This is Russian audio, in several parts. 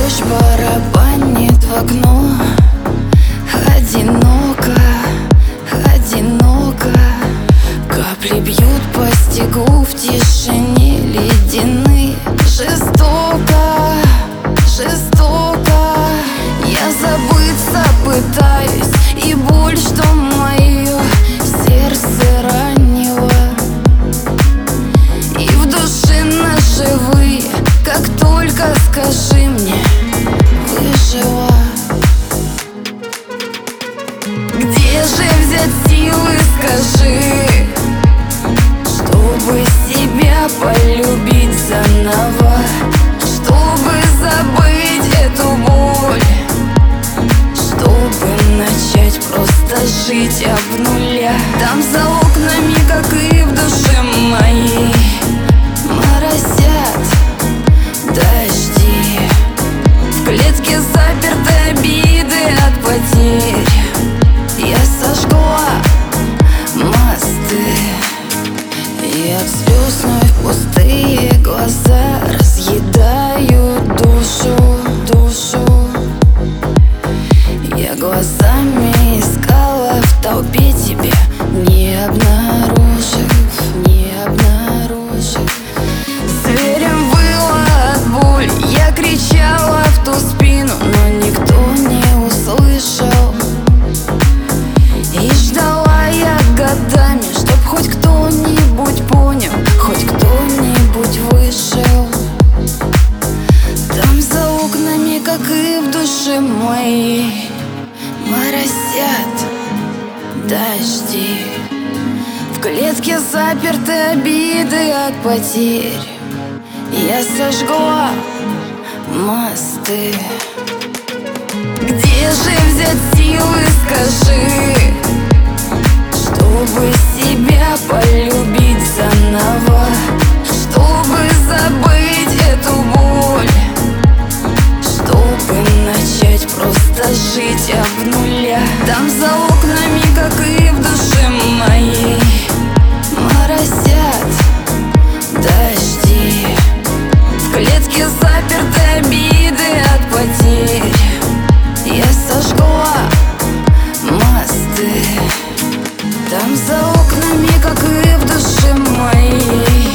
Дождь барабанит в окно. Одиноко, одиноко. Капли бьют по стеклу в тишине ледяной. Жестоко, жестоко. Я забыться пытаюсь, и боль, что мое сердце ранило, и в душе наживые, как только скажи мне, выжила. Где же взять силы, скажи, чтобы себя полюбить заново, чтобы забыть эту боль, чтобы начать просто жить об нуля. Там за окнами, как и в душе моей, моросят дожди. В клетке заперты обиды от потерь. Я сожгла мосты, и от слез вновь пустые глаза разъедают душу, душу. Я глазами искала в толпе тебя, не обнаружив, не обнаружив. Зверем выла от боли, я кричала в ту спину, но никто не услышал. И ждала я годами, чтоб хоть кто-нибудь понял, хоть кто-нибудь вышел. Там за окнами, как и в душе моей, моросят дожди. В клетке заперты обиды от потерь. Я сожгла мосты. Где же взять силы, скажи, чтобы себя полюбить заново, чтобы забыть эту боль, чтобы начать просто жить об нуля. Там за окнами, как и в душе моей, моросят дожди. В клетке заперты обиды от потерь. Я сожгла мосты. Там за окнами, как и в душе моей,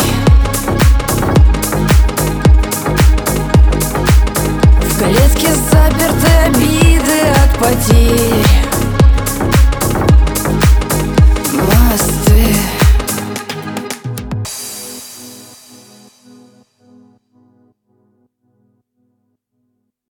в клетке заперты обиды от потерь.